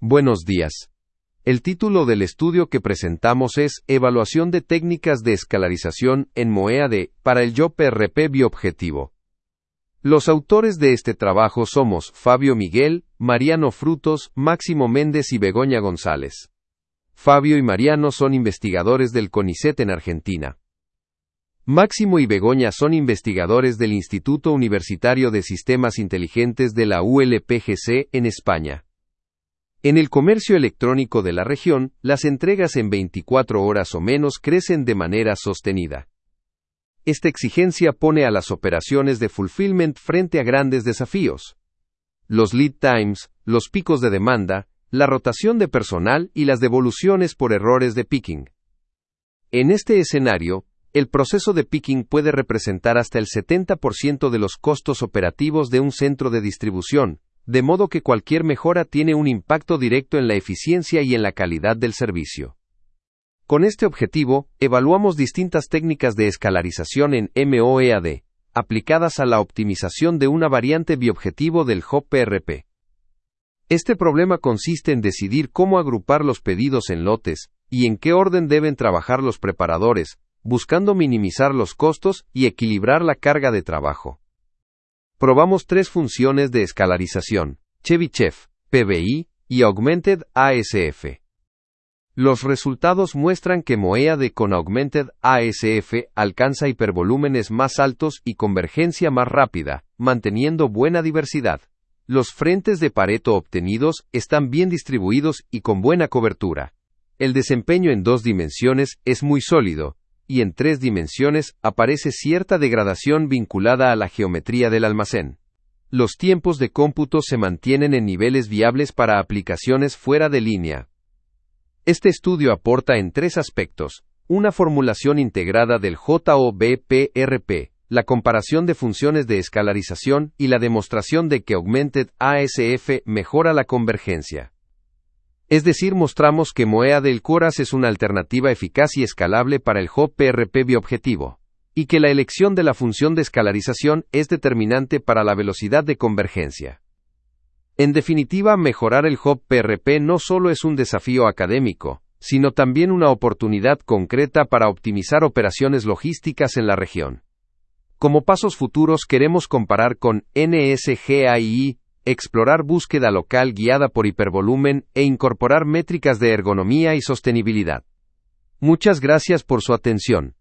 Buenos días. El título del estudio que presentamos es Evaluación de técnicas de escalarización en MOEAD para el JOP-RP bioobjetivo. Los autores de este trabajo somos Fabio Miguel, Mariano Frutos, Máximo Méndez y Begoña González. Fabio y Mariano son investigadores del CONICET en Argentina. Máximo y Begoña son investigadores del Instituto Universitario de Sistemas Inteligentes de la ULPGC en España. En el comercio electrónico de la región, las entregas en 24 horas o menos crecen de manera sostenida. Esta exigencia pone a las operaciones de fulfillment frente a grandes desafíos: los lead times, los picos de demanda, la rotación de personal y las devoluciones por errores de picking. En este escenario, el proceso de picking puede representar hasta el 70% de los costos operativos de un centro de distribución, de modo que cualquier mejora tiene un impacto directo en la eficiencia y en la calidad del servicio. Con este objetivo, evaluamos distintas técnicas de escalarización en MOEAD, aplicadas a la optimización de una variante biobjetivo del JOP-RP. Este problema consiste en decidir cómo agrupar los pedidos en lotes, y en qué orden deben trabajar los preparadores, buscando minimizar los costos y equilibrar la carga de trabajo. Probamos 3 funciones de escalarización: Chebyshev, PBI y Augmented ASF. Los resultados muestran que MOEAD con Augmented ASF alcanza hipervolúmenes más altos y convergencia más rápida, manteniendo buena diversidad. Los frentes de Pareto obtenidos están bien distribuidos y con buena cobertura. El desempeño en 2 dimensiones es muy sólido, y en 3 dimensiones aparece cierta degradación vinculada a la geometría del almacén. Los tiempos de cómputo se mantienen en niveles viables para aplicaciones fuera de línea. Este estudio aporta en 3 aspectos: una formulación integrada del JOP-RP, la comparación de funciones de escalarización y la demostración de que Augmented ASF mejora la convergencia. Es decir, mostramos que MOEAD Coras es una alternativa eficaz y escalable para el JOP-RP biobjetivo, y que la elección de la función de escalarización es determinante para la velocidad de convergencia. En definitiva, mejorar el JOP-RP no solo es un desafío académico, sino también una oportunidad concreta para optimizar operaciones logísticas en la región. Como pasos futuros queremos comparar con NSGAI, explorar búsqueda local guiada por hipervolumen e incorporar métricas de ergonomía y sostenibilidad. Muchas gracias por su atención.